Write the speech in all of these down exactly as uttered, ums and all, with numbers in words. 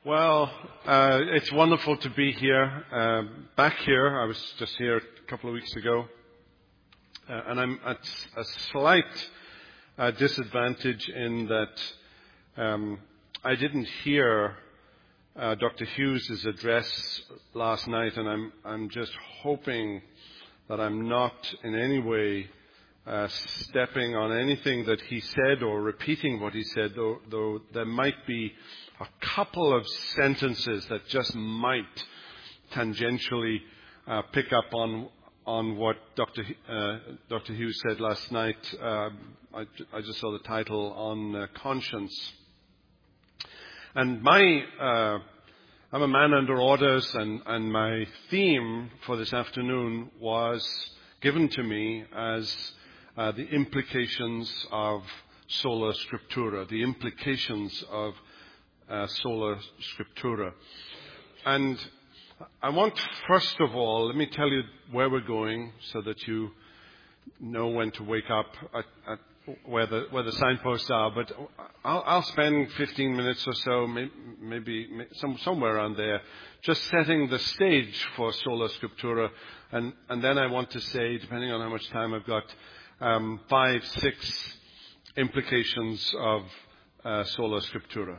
Well, uh, it's wonderful to be here, uh, back here. I was just here a couple of weeks ago, uh, and I'm at a slight uh, disadvantage in that um, I didn't hear uh, Doctor Hughes' address last night, and I'm I'm just hoping that I'm not in any way uh, stepping on anything that he said or repeating what he said, though, though there might be a couple of sentences that just might tangentially uh, pick up on on what Doctor Uh, Doctor Hughes said last night. Uh, I, I just saw the title on uh, conscience, and my uh, I'm a man under orders, and, and my theme for this afternoon was given to me as uh, the implications of sola scriptura, the implications of Uh, sola scriptura. And I want, first of all, let me tell you where we're going so that you know when to wake up at, at where the where the signposts are. But I'll, I'll spend fifteen minutes or so, maybe, maybe some, somewhere around there, just setting the stage for sola scriptura. And, and then I want to say, depending on how much time I've got, um, five, six implications of uh, sola scriptura.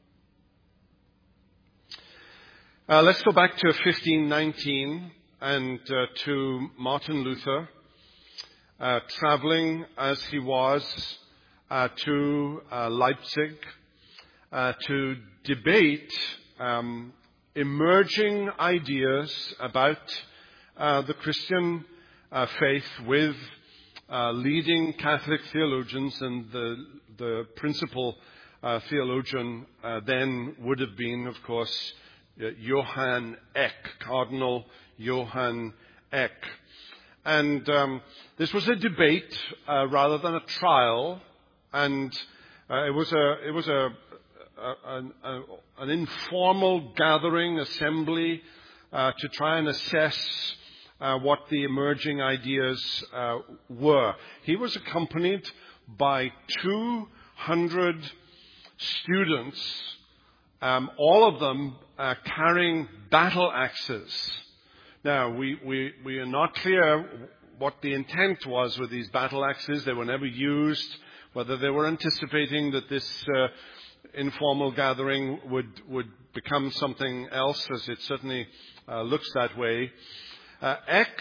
Uh, let's go back to fifteen nineteen and uh, to Martin Luther, uh, traveling as he was uh, to uh, Leipzig uh, to debate um, emerging ideas about uh, the Christian uh, faith with uh, leading Catholic theologians, and the, the principal uh, theologian uh, then would have been, of course, Johann Eck, Cardinal Johann Eck. And um, this was a debate uh, rather than a trial, and uh, it was a it was a, a, a an informal gathering, assembly, uh, to try and assess uh, what the emerging ideas uh, were. He was accompanied by two hundred students, um, all of them Uh, carrying battle axes. Now, we, we, we are not clear what the intent was with these battle axes. They were never used, whether they were anticipating that this uh, informal gathering would, would become something else, as it certainly uh, looks that way. Uh, Eck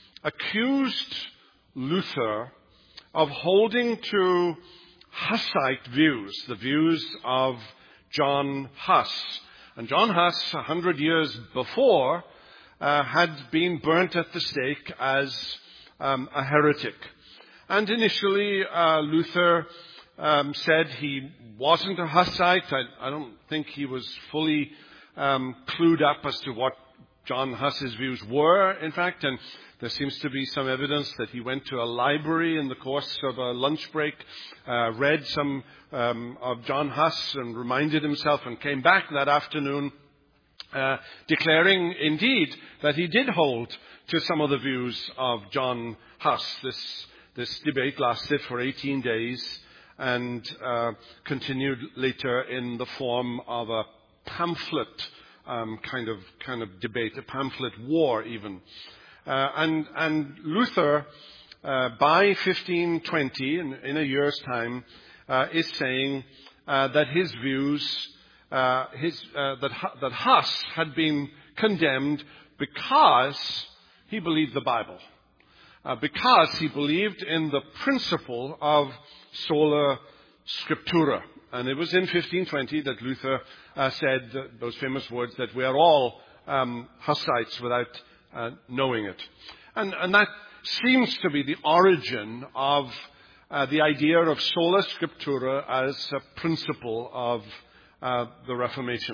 accused Luther of holding to Hussite views, the views of John Huss. And John Huss, a hundred years before, uh, had been burnt at the stake as um, a heretic. And initially, uh, Luther um, said he wasn't a Hussite. I, I don't think he was fully um, clued up as to what John Huss's views were, in fact. And there seems to be some evidence that he went to a library in the course of a lunch break, uh, read some um, of John Huss and reminded himself, and came back that afternoon uh, declaring indeed that he did hold to some of the views of John Huss. This, this debate lasted for eighteen days and uh, continued later in the form of a pamphlet um, kind of kind of debate, a pamphlet war even. Uh, and, and Luther, uh, by fifteen twenty, in, in a year's time, uh, is saying uh, that his views, uh, his, uh, that, that Huss had been condemned because he believed the Bible, uh, because he believed in the principle of sola scriptura. And it was in fifteen twenty that Luther uh, said those famous words that we are all um, Hussites without Uh, knowing it. And, and that seems to be the origin of uh, the idea of sola scriptura as a principle of uh, the Reformation.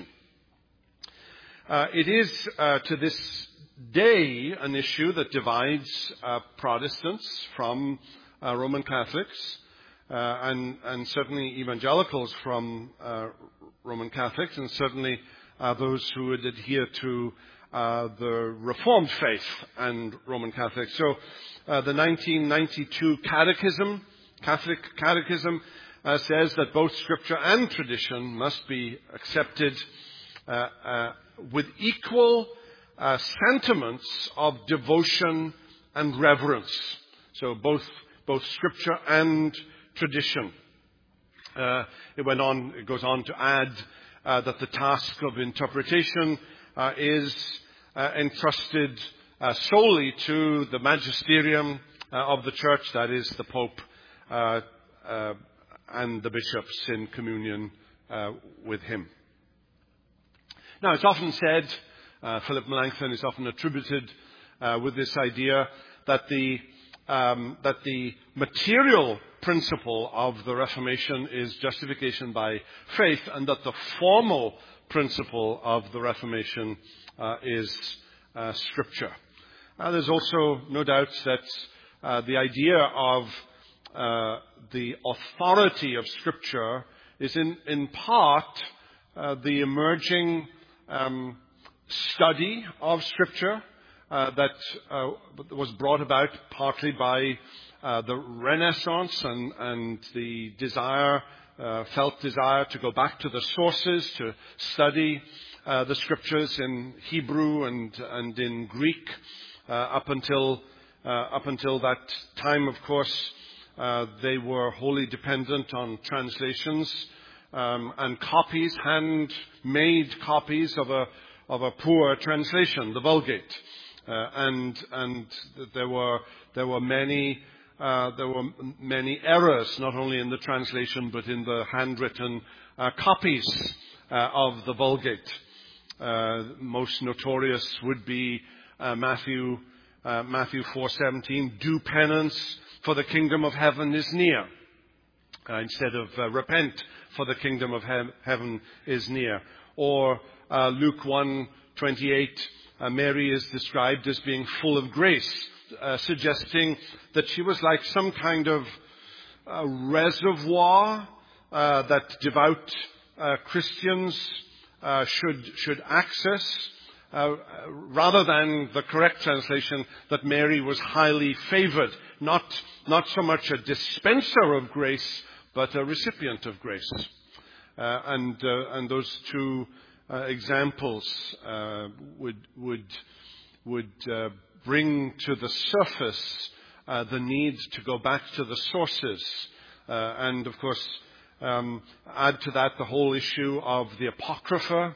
Uh, it is uh, to this day an issue that divides uh, Protestants from uh, Roman Catholics, uh, and, and certainly evangelicals from uh, Roman Catholics, and certainly uh, those who would adhere to Uh, the Reformed faith and Roman Catholics. So uh, the nineteen ninety-two Catechism, Catholic Catechism, uh, says that both Scripture and tradition must be accepted uh, uh, with equal uh, sentiments of devotion and reverence. So both both Scripture and tradition. Uh, it went on. It goes on to add uh, that the task of interpretation uh, is uh, entrusted uh, solely to the magisterium uh, of the Church, that is, the Pope uh, uh, and the bishops in communion uh, with him. Now, it's often said, uh, Philip Melanchthon is often attributed uh, with this idea that the um, that the material principle of the Reformation is justification by faith, and that the formal principle of the Reformation uh, is uh, Scripture. Uh, there's also no doubt that uh, the idea of uh, the authority of Scripture is in, in part uh, the emerging um, study of Scripture uh, that uh, was brought about partly by uh, the Renaissance and, and the desire, uh, felt desire to go back to the sources, to study uh, the Scriptures in Hebrew and, and in Greek. Uh, up until uh, up until that time, of course, uh, they were wholly dependent on translations um, and copies, handmade copies of a of a poor translation, the Vulgate, uh, and and there were there were many uh, there were many errors, not only in the translation but in the handwritten uh, copies uh, of the Vulgate. Uh, most notorious would be Uh, Matthew, uh, Matthew four seventeen, do penance, for the kingdom of heaven is near. Uh, instead of uh, repent, for the kingdom of he- heaven is near. Or uh, Luke one twenty-eight, uh, Mary is described as being full of grace, uh, suggesting that she was like some kind of uh, reservoir uh, that devout uh, Christians uh, should should access. Uh, rather than the correct translation that Mary was highly favored, not not so much a dispenser of grace, but a recipient of grace. Uh, and uh, and those two uh, examples uh, would would would uh, bring to the surface uh, the need to go back to the sources, uh, and of course um, add to that the whole issue of the Apocrypha.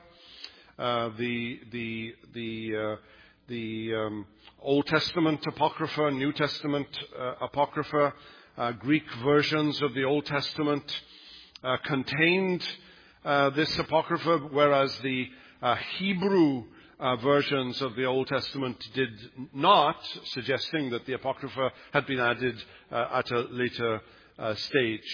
Uh, the the the uh, the um, Old Testament Apocrypha, New Testament uh, Apocrypha, uh, Greek versions of the Old Testament uh, contained uh, this Apocrypha, whereas the uh, Hebrew uh, versions of the Old Testament did not, suggesting that the Apocrypha had been added uh, at a later uh, stage.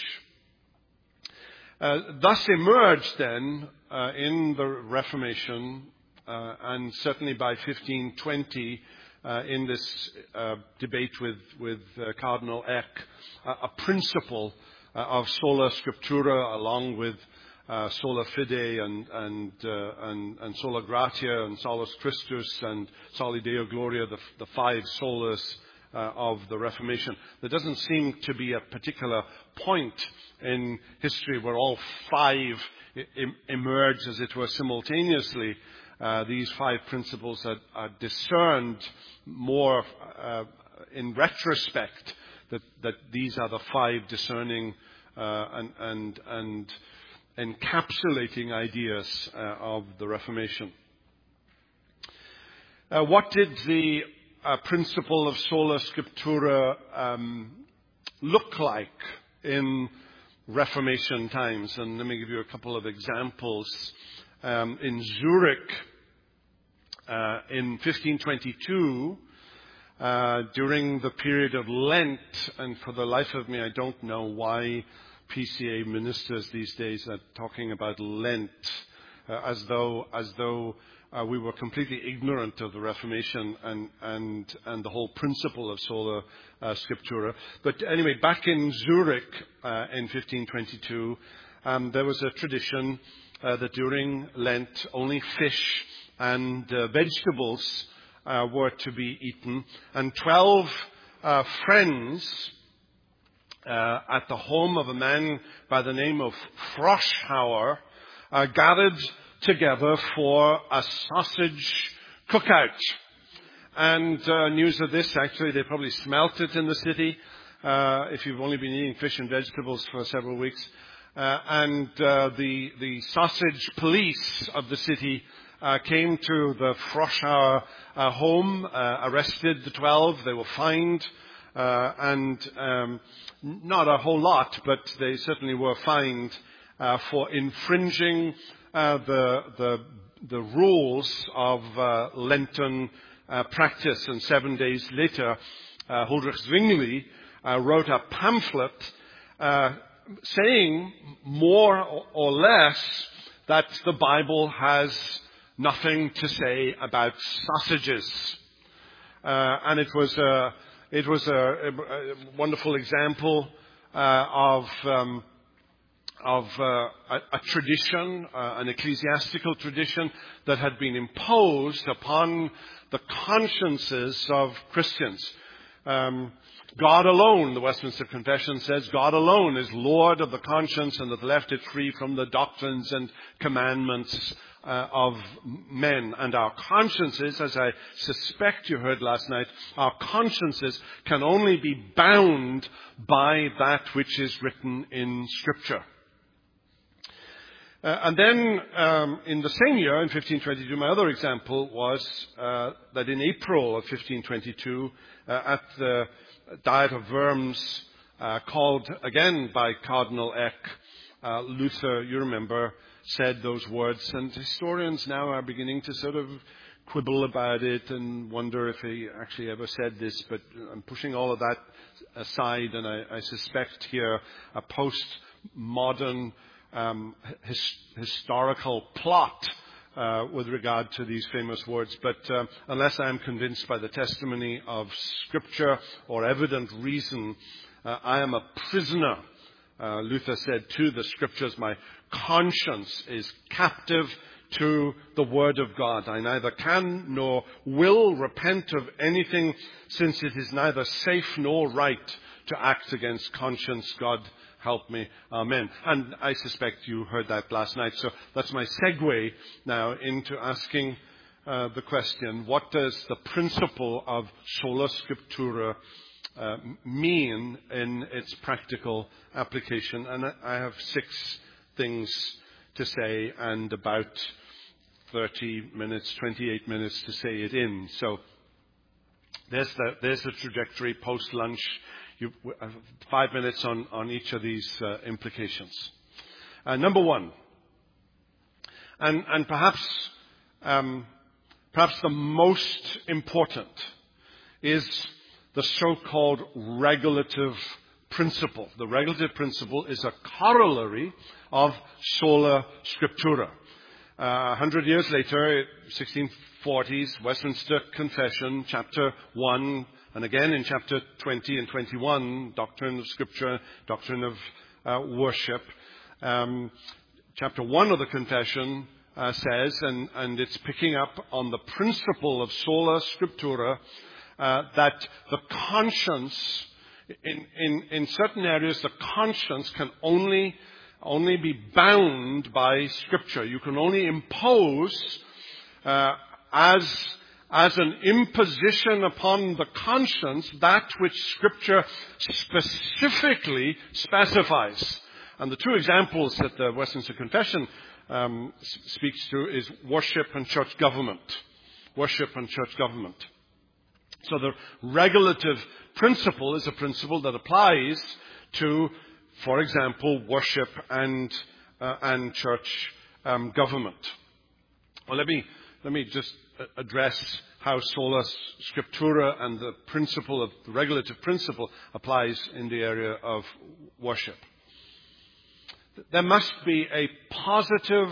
Uh, thus emerged then uh, in the Reformation, uh, and certainly by fifteen twenty, uh, in this uh, debate with, with uh, Cardinal Eck, uh, a principle uh, of sola scriptura, along with uh, sola fide and and, uh, and and sola gratia and solus Christus and soli Deo gloria, the, the five solas uh, of the Reformation. There doesn't seem to be a particular point in history where all five em- emerge, as it were, simultaneously. Uh, these five principles are, are discerned more uh, in retrospect, that, that these are the five discerning uh, and, and, and encapsulating ideas uh, of the Reformation. Uh, what did the uh, principle of sola scriptura um, look like in Reformation times? And let me give you a couple of examples. Um, in Zurich, uh, in fifteen twenty-two, uh, during the period of Lent, and for the life of me, I don't know why P C A ministers these days are talking about Lent, uh, as though as though uh, we were completely ignorant of the Reformation and and and the whole principle of sola uh, scriptura. But anyway, back in Zurich uh, in fifteen twenty-two, um, there was a tradition uh, that during Lent only fish and uh, vegetables uh, were to be eaten, and twelve uh, friends uh, at the home of a man by the name of Froschauer uh, gathered together for a sausage cookout. And uh, news of this, actually, they probably smelt it in the city, uh, if you've only been eating fish and vegetables for several weeks. Uh, and uh, the, the sausage police of the city uh, came to the Froschauer uh, home, uh, arrested the twelve. They were fined, uh, and um, not a whole lot, but they certainly were fined uh, for infringing uh, the, the, the rules of uh, Lenten uh, practice. And seven days later, uh, Huldrych Zwingli uh, wrote a pamphlet uh, saying more or less that the Bible has nothing to say about sausages. Uh, and it was a, it was a, a wonderful example uh, of um, of uh, a, a tradition, uh, an ecclesiastical tradition that had been imposed upon the consciences of Christians. Um, God alone, the Westminster Confession says, God alone is Lord of the conscience and hath left it free from the doctrines and commandments uh, of men. And our consciences, as I suspect you heard last night, our consciences can only be bound by that which is written in Scripture. Uh, and then, um, in the same year, in fifteen twenty-two, my other example was uh, that in April of fifteen twenty-two, uh, at the Diet of Worms, uh, called again by Cardinal Eck, uh, Luther, you remember, said those words. And historians now are beginning to sort of quibble about it and wonder if he actually ever said this. But I'm pushing all of that aside, and I, I suspect here a postmodern Um, his, historical plot uh, with regard to these famous words. But uh, unless I am convinced by the testimony of Scripture or evident reason, uh, I am a prisoner, uh, Luther said, to the Scriptures. My conscience is captive to the Word of God. I neither can nor will repent of anything, since it is neither safe nor right to act against conscience. God help me. Amen. And I suspect you heard that last night. So that's my segue now into asking uh, the question, what does the principle of sola scriptura uh, mean in its practical application? And I have six things to say and about thirty minutes, twenty-eight minutes to say it in. So there's the, there's the trajectory post-lunch. You, uh, five minutes on, on each of these uh, implications. Uh, number one, and, and perhaps um, perhaps the most important, is the so-called regulative principle. The regulative principle is a corollary of sola scriptura. Uh, a hundred years later, sixteen forties, Westminster Confession, chapter one, and again in chapter twenty and twenty-one, Doctrine of Scripture, Doctrine of uh, Worship. Um, chapter one of the Confession uh, says, and, and it's picking up on the principle of sola scriptura, uh, that the conscience, in, in, in certain areas, the conscience can only, only be bound by Scripture. You can only impose uh, as as an imposition upon the conscience that which Scripture specifically specifies. And the two examples that the Westminster Confession um, speaks to is worship and church government. Worship and church government. So the regulative principle is a principle that applies to, for example, worship and uh, and church um, government. Well, let me let me just address how sola scriptura and the principle of the regulative principle applies in the area of worship. There must be a positive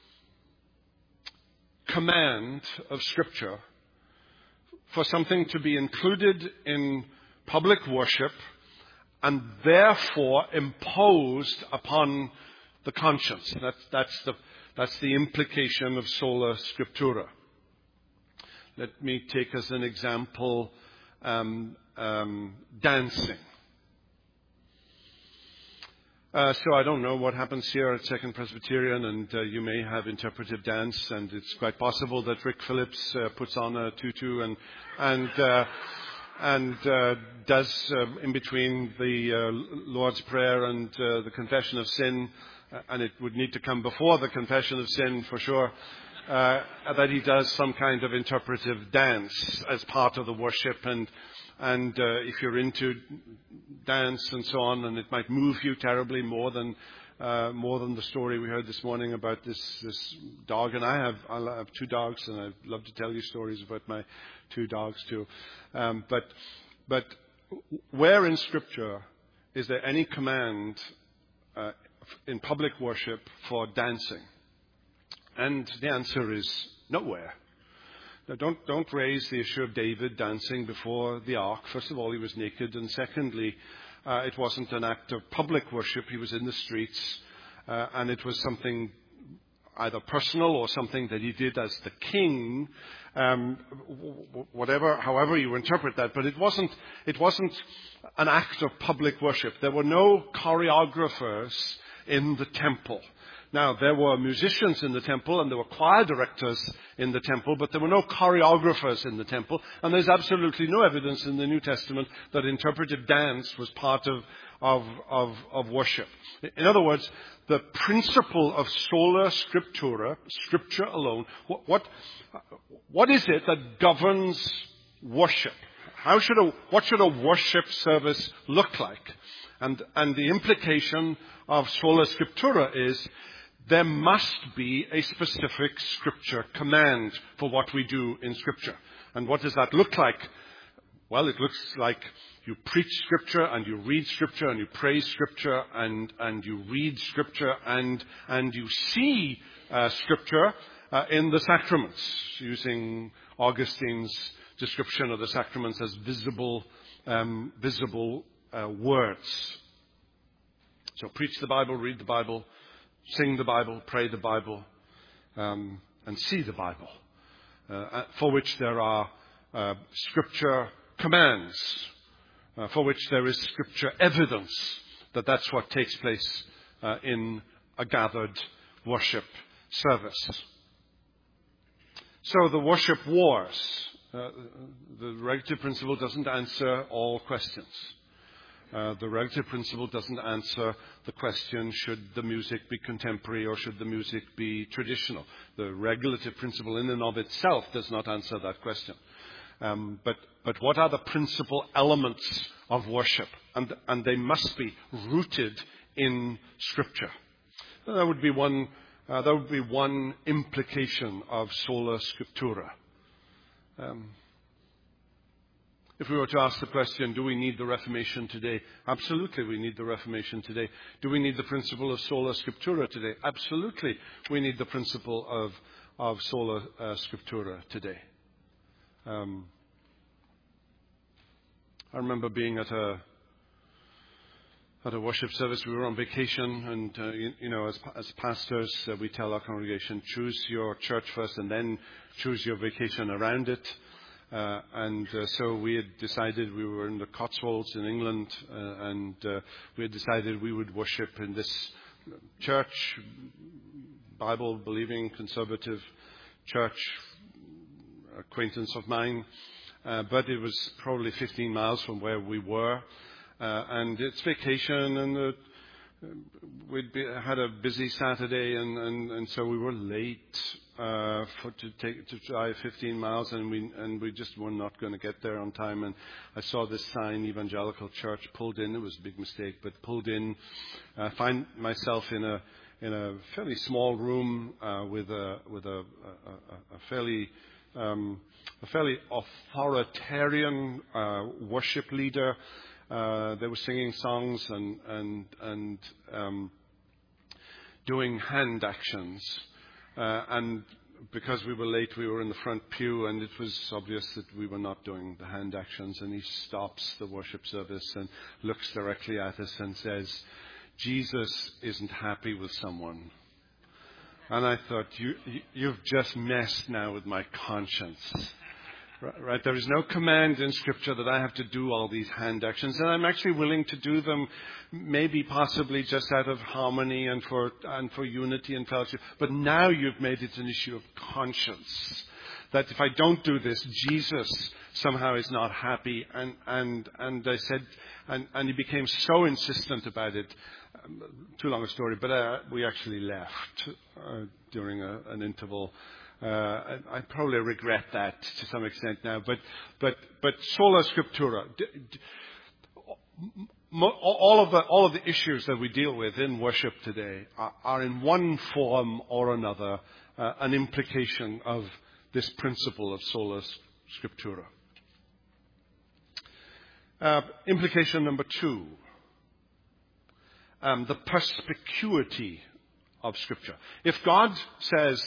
command of Scripture for something to be included in public worship and therefore imposed upon the conscience. That's, that's, the, that's the implication of sola scriptura. Let me take as an example um, um, dancing. Uh, so I don't know what happens here at Second Presbyterian, and uh, you may have interpretive dance, and it's quite possible that Rick Phillips uh, puts on a tutu and and uh, and uh, does uh, in between the uh, Lord's Prayer and uh, the confession of sin, uh, and it would need to come before the confession of sin for sure. Uh, that he does some kind of interpretive dance as part of the worship, and and uh, if you're into dance and so on, and it might move you terribly more than uh, more than the story we heard this morning about this this dog. And I have I have two dogs, and I'd love to tell you stories about my two dogs too. Um, but but where in Scripture is there any command uh, in public worship for dancing? And the answer is nowhere. Now, don't, don't raise the issue of David dancing before the ark. First of all, he was naked. And secondly, uh, it wasn't an act of public worship. He was in the streets. Uh, and it was something either personal or something that he did as the king, um, whatever, however you interpret that. But it wasn't, it wasn't an act of public worship. There were no choreographers in the temple. Now, there were musicians in the temple and there were choir directors in the temple, but there were no choreographers in the temple. And there's absolutely no evidence in the New Testament that interpretive dance was part of, of, of, of worship. In other words, the principle of sola scriptura, scripture alone, what, what, what is it that governs worship? How should a, what should a worship service look like? And, and the implication of sola scriptura is there must be a specific Scripture command for what we do in Scripture. And what does that look like? Well, it looks like you preach Scripture and you read Scripture and you praise Scripture and, and you read Scripture and, and you see uh, Scripture uh, in the sacraments, using Augustine's description of the sacraments as visible, um, visible uh, words. So preach the Bible, read the Bible, sing the Bible, pray the Bible, um, and see the Bible, uh, for which there are uh, Scripture commands, uh, for which there is Scripture evidence that that's what takes place uh, in a gathered worship service. So the worship wars, uh, the regulative principle doesn't answer all questions. Uh, the regulative principle doesn't answer the question, should the music be contemporary or should the music be traditional? The regulative principle in and of itself does not answer that question. Um, but, but what are the principal elements of worship? And, and they must be rooted in Scripture. That would be one, uh, that would be one implication of sola scriptura. Um, If we were to ask the question, do we need the Reformation today? Absolutely, we need the Reformation today. Do we need the principle of sola scriptura today? Absolutely, we need the principle of, of sola uh, scriptura today. Um, I remember being at a at a worship service. We were on vacation, and uh, you, you know, as as pastors, uh, we tell our congregation, choose your church first, and then choose your vacation around it. Uh, and uh, so we had decided, we were in the Cotswolds in England, uh, and uh, we had decided we would worship in this church, Bible-believing, conservative church, acquaintance of mine. Uh, but it was probably fifteen miles from where we were. Uh, and it's vacation, and uh, we'd be, had a busy Saturday, and, and, and so we were late uh, for to take to drive fifteen miles, and we and we just were not going to get there on time. And I saw this sign, Evangelical Church, pulled in. It was a big mistake, but pulled in. I uh, find myself in a in a fairly small room uh, with a with a, a, a fairly um, a fairly authoritarian uh, worship leader. Uh, they were singing songs and and and um, doing hand actions, uh, and because we were late, we were in the front pew, and it was obvious that we were not doing the hand actions. And he stops the worship service and looks directly at us and says, "Jesus isn't happy with someone." And I thought, you, you you've just messed now with my conscience. Right? There is no command in Scripture that I have to do all these hand actions, and I'm actually willing to do them, maybe possibly just out of harmony and for and for unity and fellowship. But now you've made it an issue of conscience, that if I don't do this, Jesus somehow is not happy. And and and I said, and, and he became so insistent about it. Um, too long a story, but uh, we actually left uh, during a, an interval. Uh, I, I probably regret that to some extent now, but but but sola scriptura. D- d- all of the all of the issues that we deal with in worship today are, are in one form or another uh, an implication of this principle of sola scriptura. Uh, implication number two: um, the perspicuity of Scripture. If God says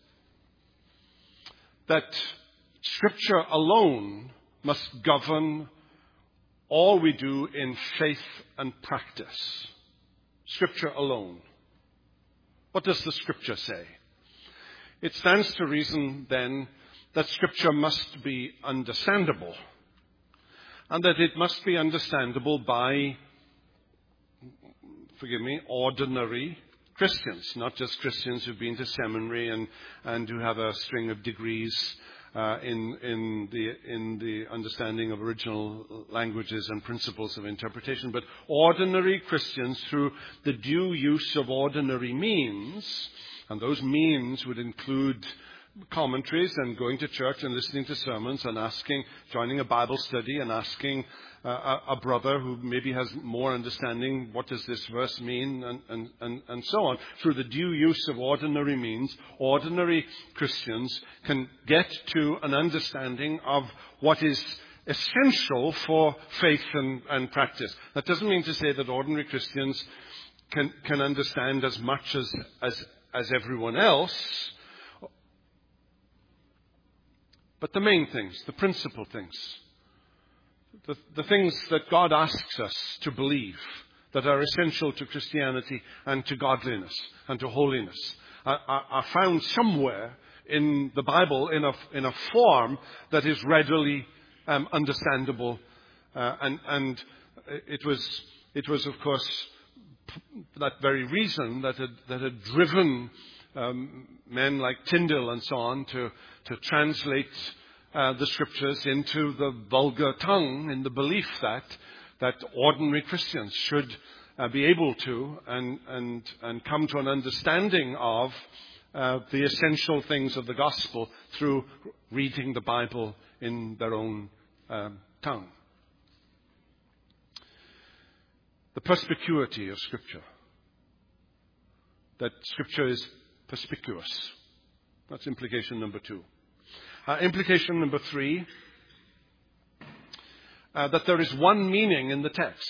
that Scripture alone must govern all we do in faith and practice. Scripture alone. What does the Scripture say? It stands to reason then that Scripture must be understandable, and that it must be understandable by, forgive me, ordinary Christians, not just Christians who've been to seminary and, and who have a string of degrees uh, in, in, the, in the understanding of original languages and principles of interpretation, but ordinary Christians through the due use of ordinary means, and those means would include commentaries and going to church and listening to sermons and asking, joining a Bible study and asking uh, a, a brother who maybe has more understanding, what does this verse mean, and, and, and, and so on. Through the due use of ordinary means, ordinary Christians can get to an understanding of what is essential for faith and, and practice. That doesn't mean to say that ordinary Christians can, can understand as much as, as, as everyone else. But the main things, the principal things, the, the things that God asks us to believe that are essential to Christianity and to godliness and to holiness are, are, are found somewhere in the Bible in a, in a form that is readily um, understandable. Uh, and, and it was, it was, of course, for that very reason that had, that had driven Um, men like Tyndale and so on to, to translate uh, the Scriptures into the vulgar tongue in the belief that that ordinary Christians should uh, be able to and, and, and come to an understanding of uh, the essential things of the gospel through reading the Bible in their own um, tongue. The perspicuity of Scripture. That Scripture is perspicuous. That's implication number two. Uh, implication number three, uh, that there is one meaning in the text.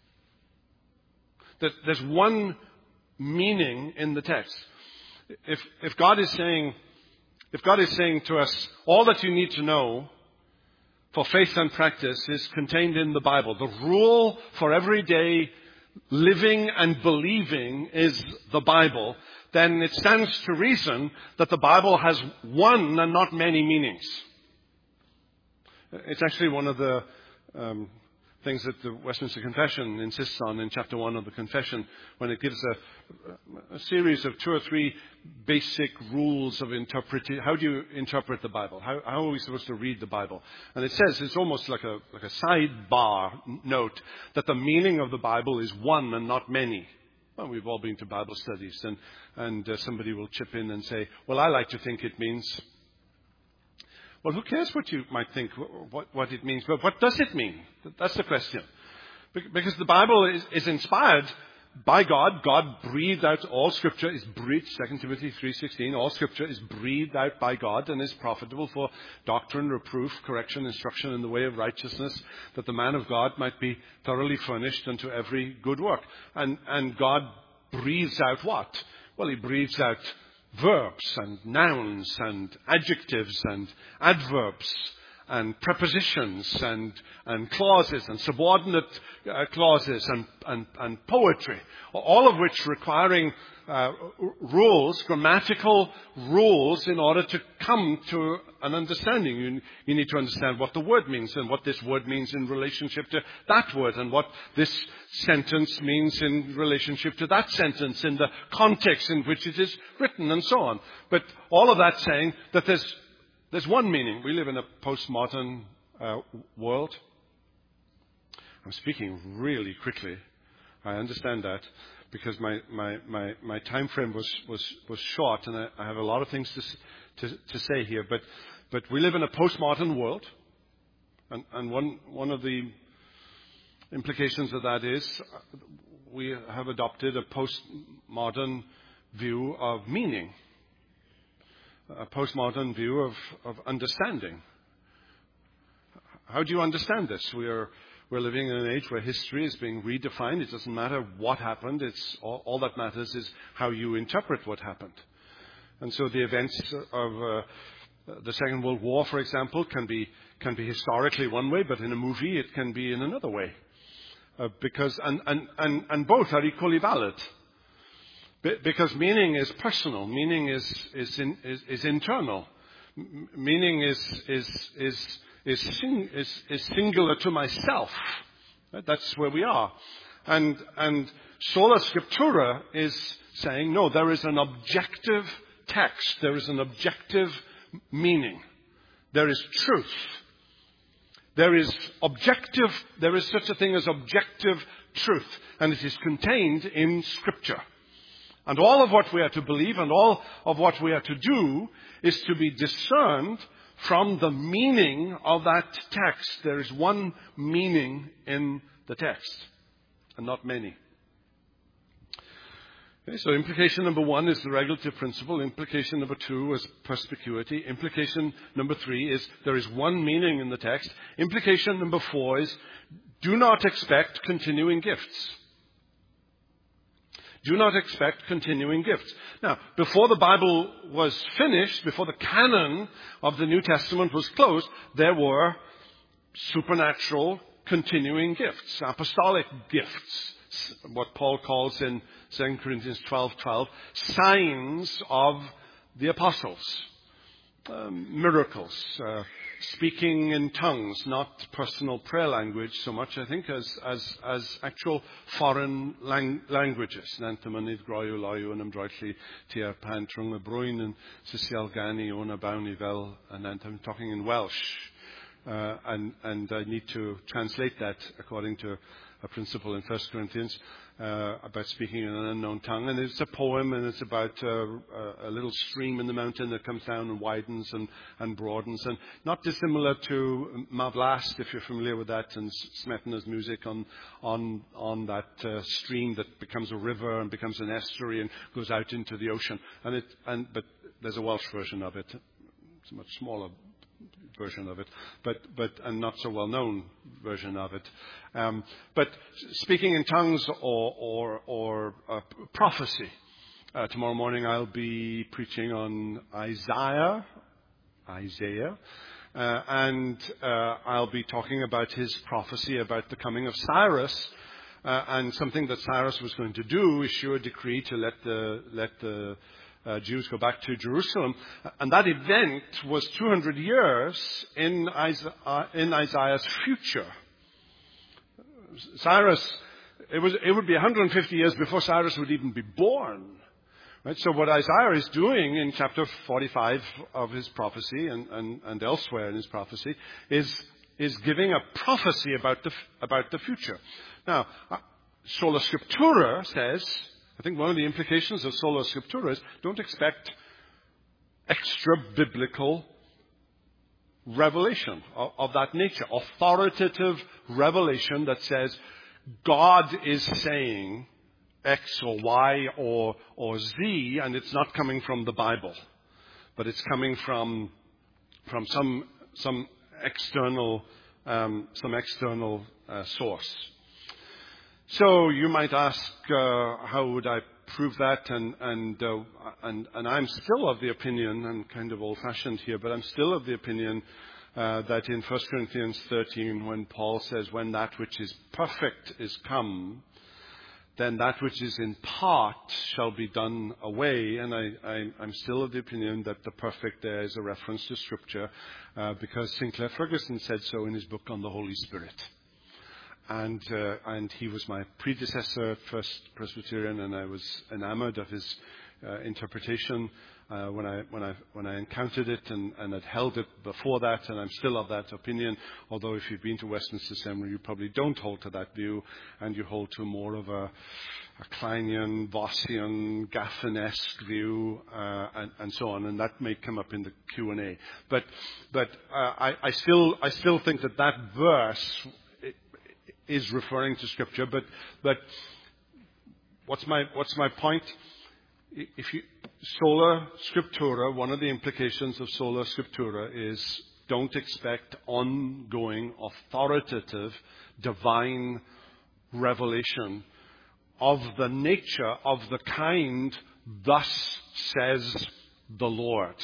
That there's one meaning in the text. If, if God is saying, if God is saying to us, all that you need to know for faith and practice is contained in the Bible. The rule for everyday living and believing is the Bible. Then it stands to reason that the Bible has one and not many meanings. It's actually one of the um, things that the Westminster Confession insists on in chapter one of the Confession, when it gives a, a series of two or three basic rules of interpreting. How do you interpret the Bible? How, how are we supposed to read the Bible? And it says, it's almost like a, like a sidebar note, that the meaning of the Bible is one and not many. Well, we've all been to Bible studies, and, and uh, somebody will chip in and say, well, I like to think it means... Well, who cares what you might think, what, what it means, but what does it mean? That's the question. Because the Bible is, is inspired by God. God breathed out, all Scripture is breathed, Second Timothy three sixteen, all Scripture is breathed out by God and is profitable for doctrine, reproof, correction, instruction in the way of righteousness, that the man of God might be thoroughly furnished unto every good work. And, and God breathes out what? Well, he breathes out verbs and nouns and adjectives and adverbs and prepositions and, and clauses and subordinate uh, clauses and, and, and poetry, all of which requiring uh, rules, grammatical rules in order to come to an understanding. You, you need to understand what the word means and what this word means in relationship to that word and what this sentence means in relationship to that sentence in the context in which it is written and so on. But all of that saying that there's There's one meaning. We live in a postmodern uh, world. I'm speaking really quickly. I understand that because my, my, my, my time frame was, was, was short and I, I have a lot of things to, to, to say here. But, but we live in a postmodern world. And, and one, one of the implications of that is we have adopted a postmodern view of meaning. A postmodern view of, of understanding. How do you understand this? We are we're living in an age where history is being redefined. It doesn't matter what happened. It's all, all that matters is how you interpret what happened. And so the events of uh, the Second World War, for example, can be can be historically one way, but in a movie it can be in another way. Uh, because and, and, and, and both are equally valid. Because meaning is personal, meaning is is in, is, is internal, M- meaning is is is is, sing, is is singular to myself. Right? That's where we are, and and sola scriptura is saying no. There is an objective text. There is an objective meaning. There is truth. There is objective. There is such a thing as objective truth, and it is contained in Scripture. And all of what we are to believe and all of what we are to do is to be discerned from the meaning of that text. There is one meaning in the text and not many. Okay, so implication number one is the regulative principle. Implication number two is perspicuity. Implication number three is there is one meaning in the text. Implication number four is do not expect continuing gifts. Do not expect continuing gifts. Now, before the Bible was finished, before the canon of the New Testament was closed, there were supernatural continuing gifts, apostolic gifts, what Paul calls in Second Corinthians twelve twelve, signs of the apostles, um, miracles, uh, speaking in tongues, not personal prayer language so much, I think, as as, as actual foreign lang- languages. Nantamanid groiw loiw and amdroitli tia pantrung a bruin and Cecil Gani ona bounivel, and I'm talking in Welsh. Uh, and, and I need to translate that according to a principle in First Corinthians uh, about speaking in an unknown tongue. And it's a poem, and it's about uh, a little stream in the mountain that comes down and widens and, and broadens. And not dissimilar to Mavlast, if you're familiar with that, and Smetana's music on on on that uh, stream that becomes a river and becomes an estuary and goes out into the ocean. And it and but there's a Welsh version of it. It's a much smaller version of it, but but a not so well known version of it. Um, but speaking in tongues or or, or uh, prophecy. Uh, tomorrow morning I'll be preaching on Isaiah, Isaiah, uh, and uh, I'll be talking about his prophecy about the coming of Cyrus. Uh, and something that Cyrus was going to do, issue a decree to let the let the Uh, Jews go back to Jerusalem. And that event was two hundred years in Isaiah, uh, in Isaiah's future. Cyrus, it was it would be one hundred fifty years before Cyrus would even be born. Right? So what Isaiah is doing in chapter forty-five of his prophecy and, and, and elsewhere in his prophecy is is giving a prophecy about the about the future. Now, uh, Sola Scriptura says, I think one of the implications of Sola Scriptura is don't expect extra-biblical revelation of, of that nature, authoritative revelation that says God is saying X or Y or, or Z, and it's not coming from the Bible, but it's coming from, from some, some external, um, some external uh, source. So you might ask, uh, how would I prove that? And and, uh, and and I'm still of the opinion, I'm kind of old-fashioned here, but I'm still of the opinion uh, that in First Corinthians thirteen, when Paul says, when that which is perfect is come, then that which is in part shall be done away. And I, I, I'm still of the opinion that the perfect there is a reference to Scripture, uh, because Sinclair Ferguson said so in his book on the Holy Spirit. And uh, and he was my predecessor at First Presbyterian, and I was enamored of his uh, interpretation uh, when I when I when I encountered it, and, and had held it before that, and I'm still of that opinion. Although if you've been to Westminster Seminary, you probably don't hold to that view, and you hold to more of a, a Kleinian, Vossian, Gaffin-esque view, uh, and, and so on. And that may come up in the Q and A. But but uh, I, I still I still think that that verse is referring to Scripture, but but what's my what's my point? If you sola scriptura, one of the implications of sola scriptura is don't expect ongoing, authoritative, divine revelation of the nature of the kind. Thus says the Lord.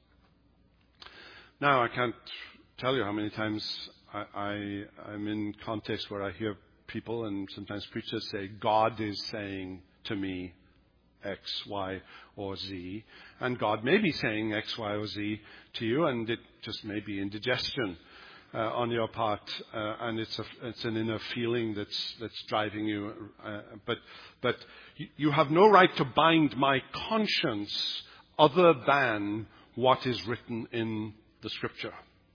Now, I can't tell you how many times I, I, I'm in context where I hear people and sometimes preachers say, God is saying to me X, Y, or Z. And God may be saying X, Y, or Z to you, and it just may be indigestion uh, on your part, uh, and it's, a, it's an inner feeling that's, that's driving you. Uh, but but you have no right to bind my conscience other than what is written in the Scripture.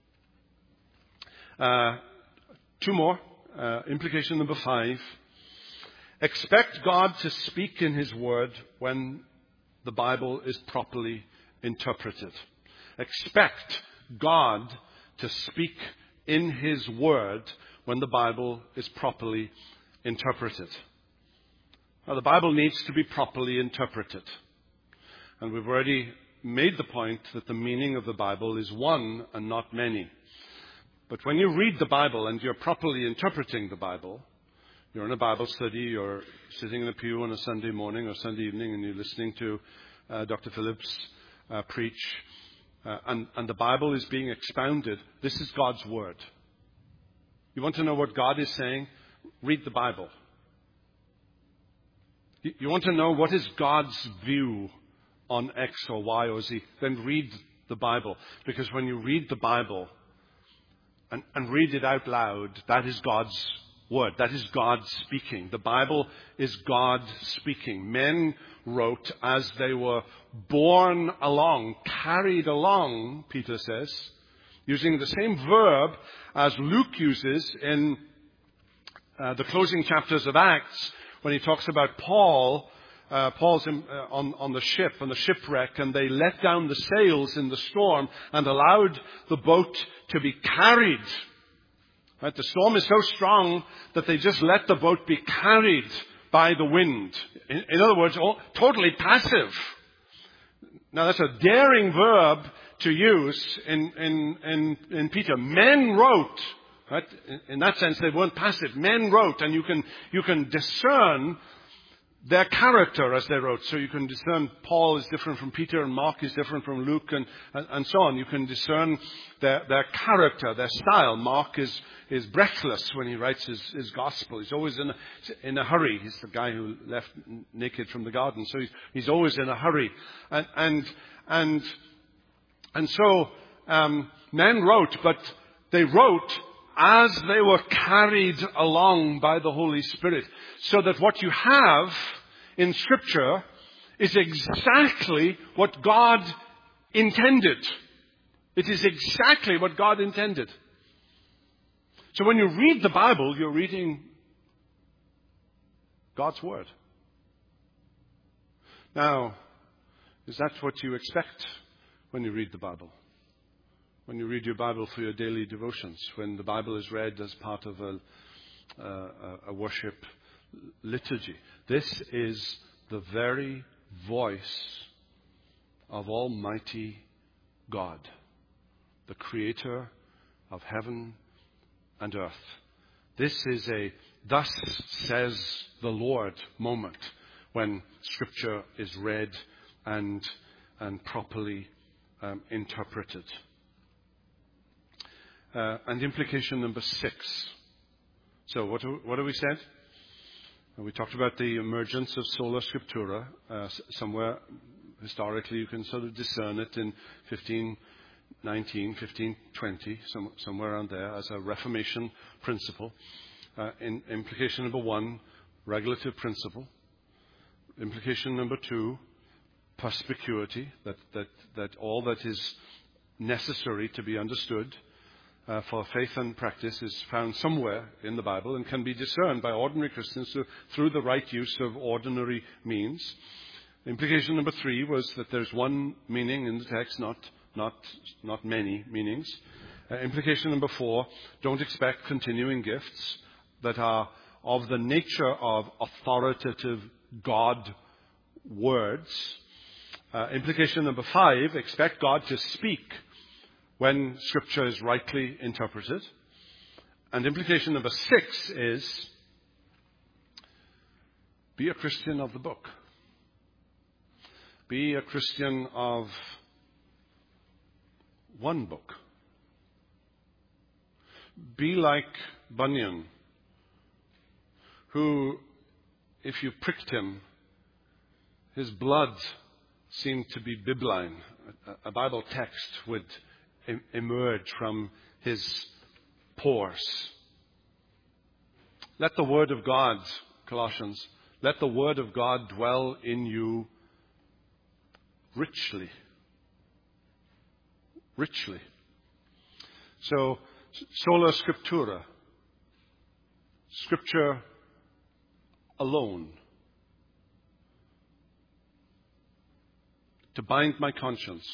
Uh, two more. Uh, implication number five. Expect God to speak in His Word when the Bible is properly interpreted. Expect God to speak in His Word when the Bible is properly interpreted. Now, the Bible needs to be properly interpreted. And we've already made the point that the meaning of the Bible is one and not many. But when you read the Bible and you're properly interpreting the Bible, you're in a Bible study, you're sitting in a pew on a Sunday morning or Sunday evening, and you're listening to uh, Doctor Phillips uh, preach, uh, and, and the Bible is being expounded. This is God's Word. You want to know what God is saying? Read the Bible. You, you want to know what is God's view on X or Y or Z? Then read the Bible. Because when you read the Bible, And, and read it out loud, that is God's Word. That is God speaking. The Bible is God speaking. Men wrote as they were borne along, carried along, Peter says, using the same verb as Luke uses in uh, the closing chapters of Acts when he talks about Paul. Uh, Paul's in, uh, on, on the ship, on the shipwreck, and they let down the sails in the storm and allowed the boat to be carried. Right? The storm is so strong that they just let the boat be carried by the wind. In, in other words, all, totally passive. Now, that's a daring verb to use in, in, in, in Peter. Men wrote. Right? In, in that sense, they weren't passive. Men wrote, and you can, you can discern their character as they wrote. So you can discern Paul is different from Peter, and Mark is different from Luke, and, and, and so on. You can discern their, their character, their style. Mark is, is breathless when he writes his, his gospel. He's always in a, in a hurry. He's the guy who left naked from the garden. So he's, he's always in a hurry. And, and, and, and so um, men wrote, but they wrote as they were carried along by the Holy Spirit. So that what you have in Scripture is exactly what God intended. It is exactly what God intended. So when you read the Bible, you're reading God's Word. Now, is that what you expect when you read the Bible? When you read your Bible for your daily devotions, when the Bible is read as part of a, uh, a worship liturgy. This is the very voice of Almighty God, the Creator of heaven and earth. This is a thus says the Lord moment when Scripture is read and, and properly um, interpreted. Uh, and implication number six. So what, what have we said? We talked about the emergence of sola scriptura. Uh, somewhere historically you can sort of discern it in fifteen nineteen, fifteen twenty, some, somewhere around there as a Reformation principle. Uh, in, implication number one, regulative principle. Implication number two, perspicuity, that, that, that all that is necessary to be understood Uh, for faith and practice is found somewhere in the Bible and can be discerned by ordinary Christians through, through the right use of ordinary means. Implication number three was that there's one meaning in the text, not not not many meanings. Uh, implication number four, don't expect continuing gifts that are of the nature of authoritative God words. Uh, implication number five, expect God to speak when Scripture is rightly interpreted. And implication number six is, be a Christian of the book. Be a Christian of one book. Be like Bunyan, who, if you pricked him, his blood seemed to be bibline. A Bible text would emerge from his pores. Let the word of God, Colossians, let the word of God dwell in you richly. Richly. So, sola scriptura, Scripture alone. To bind my conscience.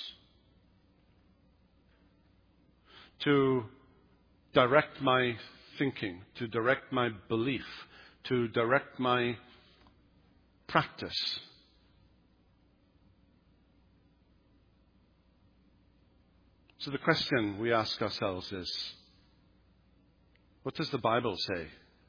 To direct my thinking, to direct my belief, to direct my practice. So the question we ask ourselves is, what does the Bible say?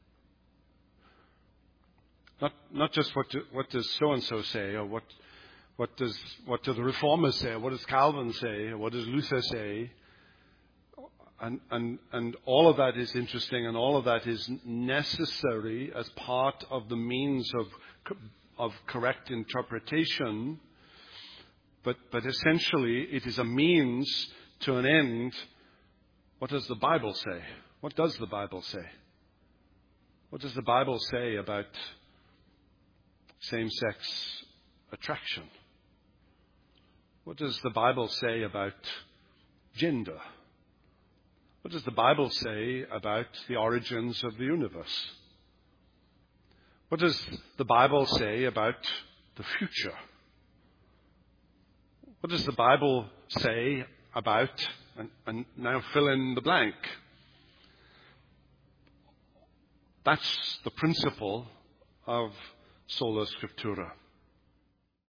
Not not just what do, what does so-and-so say, or what what does what do the Reformers say, or what does Calvin say, or what does Luther say? And, and, and all of that is interesting, and all of that is necessary as part of the means of, of correct interpretation. But, but essentially, it is a means to an end. What does the Bible say? What does the Bible say? What does the Bible say about same-sex attraction? What does the Bible say about gender? What does the Bible say about the origins of the universe? What does the Bible say about the future? What does the Bible say about, and, and now fill in the blank? That's the principle of sola scriptura.